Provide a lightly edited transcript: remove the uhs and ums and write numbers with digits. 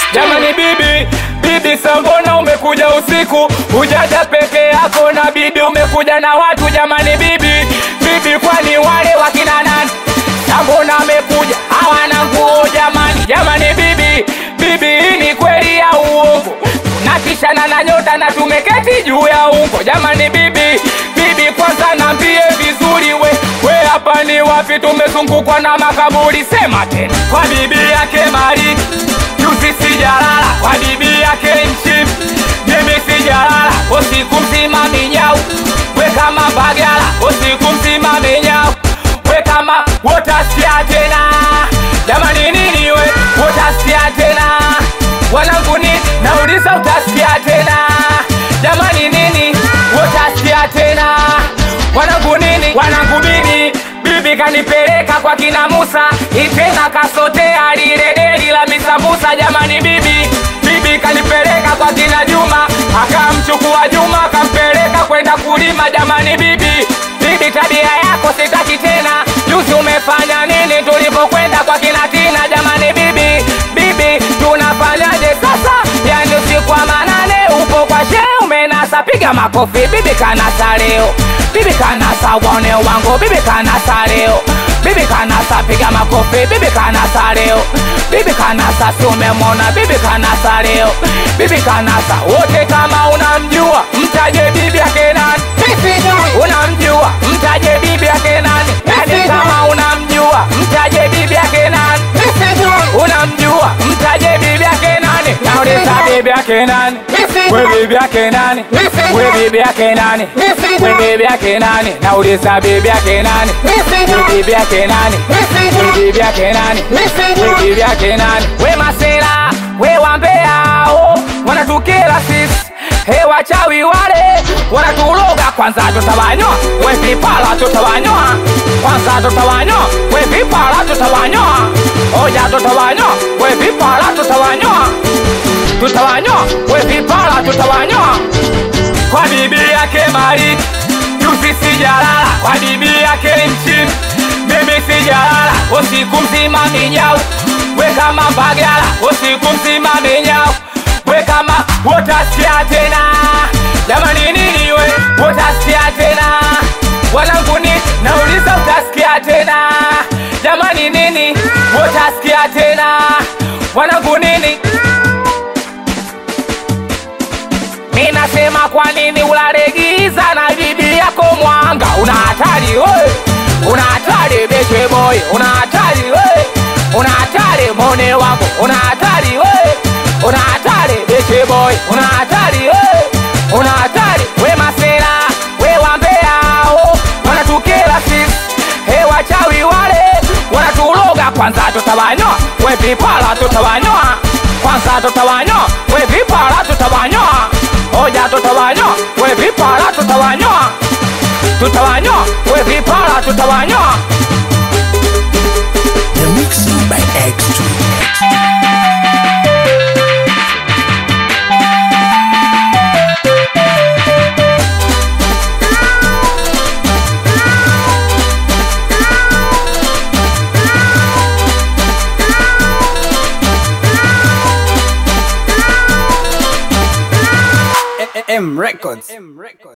Jamani bibi sambona umekuja usiku, hujaja peke yako na bibi umekuja na watu. Jamani bibi kwani wale wakina nani? Sambona amekuja hawana nguo jamani. Jamani bibi hii ni kweli ya uongo? Nakishana na nyota na tumeketi juu ya ungo. Jamani bibi kwanza nambie vizuri we hapa ni wapi? Tumezungukwa na makaburi. Sema tena. Kwa bibi yake Mariki juzi sijalala, kwa bibi yake Nchimbi mimi sijalala. Usiku mzima minyau we kama Mbagala, usiku mzima minyau we kama utasikia tena. Jamani nini we utasikia tena? Wanangu nini nauliza utasikia tena? Jamani nini utasikia tena? Wanangu nini? Wanangu bibi kanipeleka kwa kina Musa, itena kasotea lile deli la misambusa. Jamani bibi kanipeleka kwa kina Juma, akamchukua Juma akampeleka kwenda kulima. Jamani bibi tabia yako sitaki tena. Juzi umefanya nini tulipokwenda kwa kina Tina? Jamani bibi tunafanyaje sasa? Yani usiku wa manane upo kwa shehe umenasa, piga makofi. Bibi kanasa leo, bibi kanasa wane wangu, bibi kanasa leo, bibi kanasa piga makofi. Bibi kanasa leo, bibi kanasa si umemona? Bibi kanasa leo, bibi kanasa. Wote kama unamjua mtaje bibi yake nani? Unamjua mtaje bibi yake nani? Yani kama unamjua mtaje bibi yake nani? Unamjua mtaje bibi yake nani? Nauliza bibi yake nani? We bibi yake nani? We bibi yake nani? We bibi yake nani? Nauliza bibi yake nani? We bibi yake nani? We bibi yake nani? We bibi yake nani? We masela, we wambea wanatukera sisi. He wachawi wale wanatuloga, kwanza tutawanyoa, we vipala tutawanyoa. Kwanza tutawanyoa, we vipala tutawanyoa. Oja tutawanyoa, we vipala tutawanyoa. Tutawanyoa, we vipala tutawanyoa. Kwa bibi yake Mariki juzi sijalala, kwa bibi yake Nchimbi mimi sijalala. Usiku mzima minyau we kama Mbagala, usiku mzima minyau we kama utasikia tena. Jamani nini we utasikia tena? Wanangu nini nauliza utasikia tena? Jamani nini utasikia tena? Wanangu nini? Minasema kwa nini ularegiza na bibi yako mwanga? Una hatari we, una hatari beche boy, una hatari we, una hatari mone wangu, una hatari we, una hatari beche boy, una hatari we, una hatari. We masela, we wambea wanatukera sisi. He wachawi wale wanatuloga, kwanza tutawanyoa, we vipala tutawanyoa. Kwanza tutawanyoa, we vipala tutawanyoa. Oja tutawanyoa, we vipala tutawanyoa. Tutawanyoa, we vipala tutawanyoa. The mixing by X2. M Records.